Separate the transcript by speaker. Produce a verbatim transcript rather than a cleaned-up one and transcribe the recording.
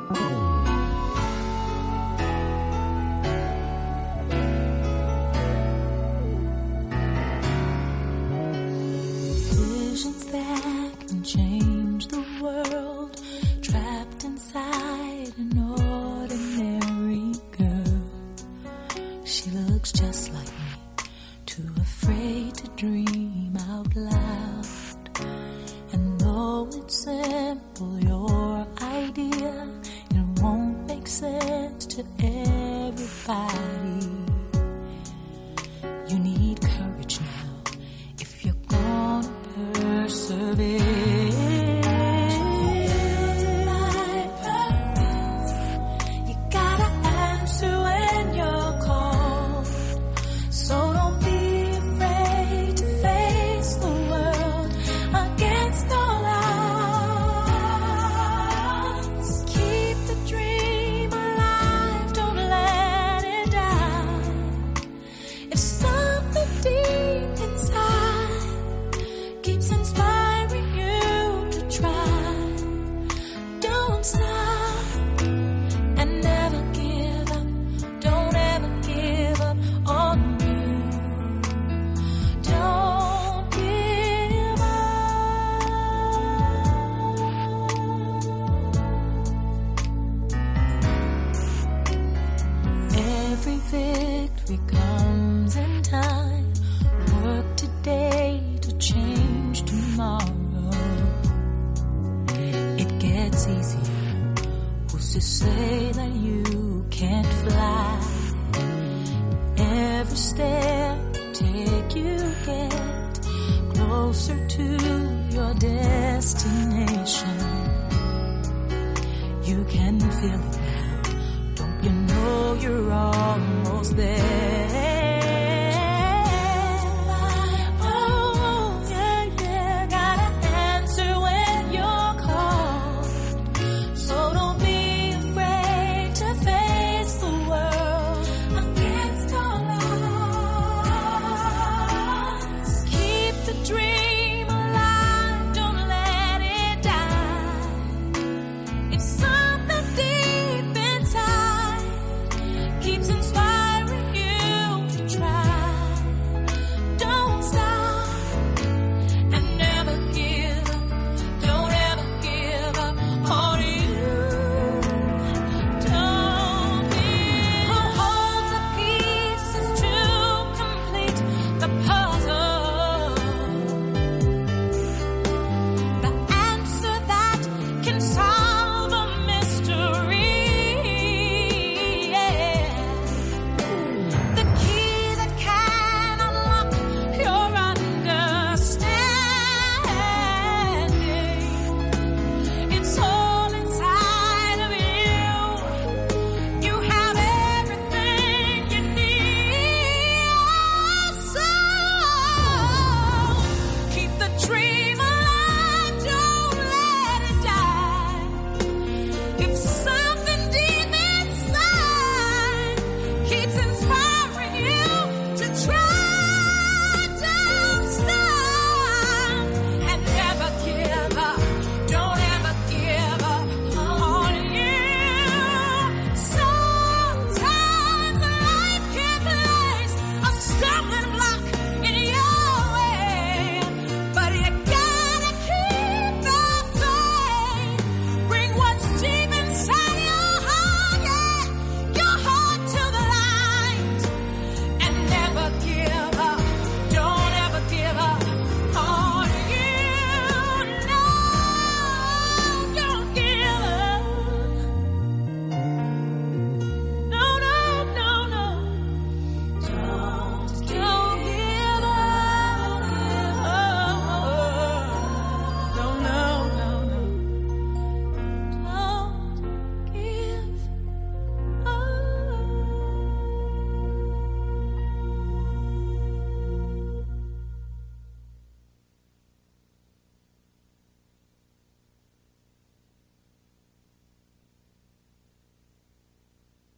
Speaker 1: Visions that can change the world, trapped inside an ordinary girl. She looks just like me, too afraid to dream out loud. And though it's simple, your idea, it won't make sense to everybody. You need courage now if you're gonna persevere. You gotta answer when you're called. So don't be afraid to face the world against all odds. Keep the dream alive, don't let it die. If something deep inside keeps inspiring you to try, don't stop and never give up. Don't ever give up on you. Don't give up. Every victory comes in time. Work today to change tomorrow. It gets easier. Who's to say that you can't fly? Every step you take, you get closer to your destination. You can feel it now. Don't you know you're almost there? Oh, yeah, yeah. Gotta answer when you're called. So don't be afraid to face the world against all odds. Keep the dream alive, don't let it die. If some